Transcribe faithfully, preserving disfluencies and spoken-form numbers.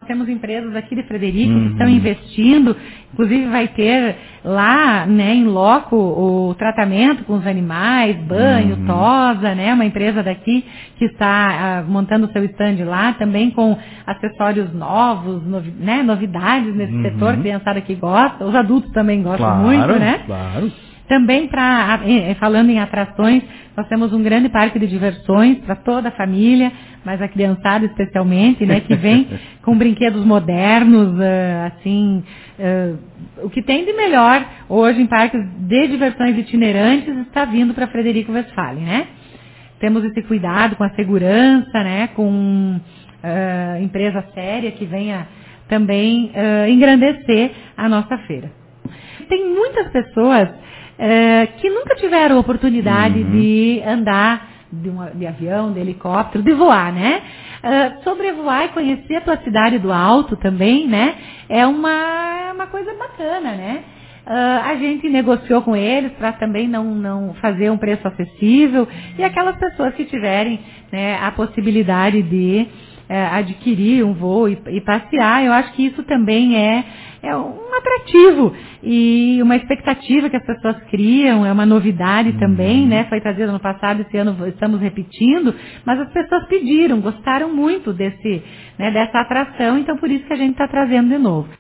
temos empresas aqui de Frederico Uhum. que estão investindo, inclusive vai ter lá, né, em loco o tratamento com os animais, banho, Uhum. tosa, né, uma empresa daqui que está ah, montando o seu stand lá, também com acessórios novos, novi, né, novidades nesse Uhum. setor, criançada que gosta, os adultos também gostam Claro, muito, né? claro. Também, pra, falando em atrações, nós temos um grande parque de diversões para toda a família, mas a criançada especialmente, né, que vem com brinquedos modernos, uh, assim, uh, o que tem de melhor hoje em parques de diversões itinerantes está vindo para Frederico Westphalen, né? Temos esse cuidado com a segurança, né, com uh, empresa séria que venha também uh, engrandecer a nossa feira. Tem muitas pessoas uh, que nunca tiveram oportunidade Uhum. de andar de, um, de avião, de helicóptero, de voar, né? Uh, sobrevoar e conhecer a tua cidade do alto também, né? É uma, uma coisa bacana, né? Uh, a gente negociou com eles para também não, não fazer um preço acessível e aquelas pessoas que tiverem, né, a possibilidade de uh, adquirir um voo e, e passear, eu acho que isso também é, é um atrativo e uma expectativa que as pessoas criam, é uma novidade Uhum. também, né? Foi trazido ano passado, esse ano estamos repetindo, mas as pessoas pediram, gostaram muito desse, né, dessa atração, então por isso que a gente está trazendo de novo.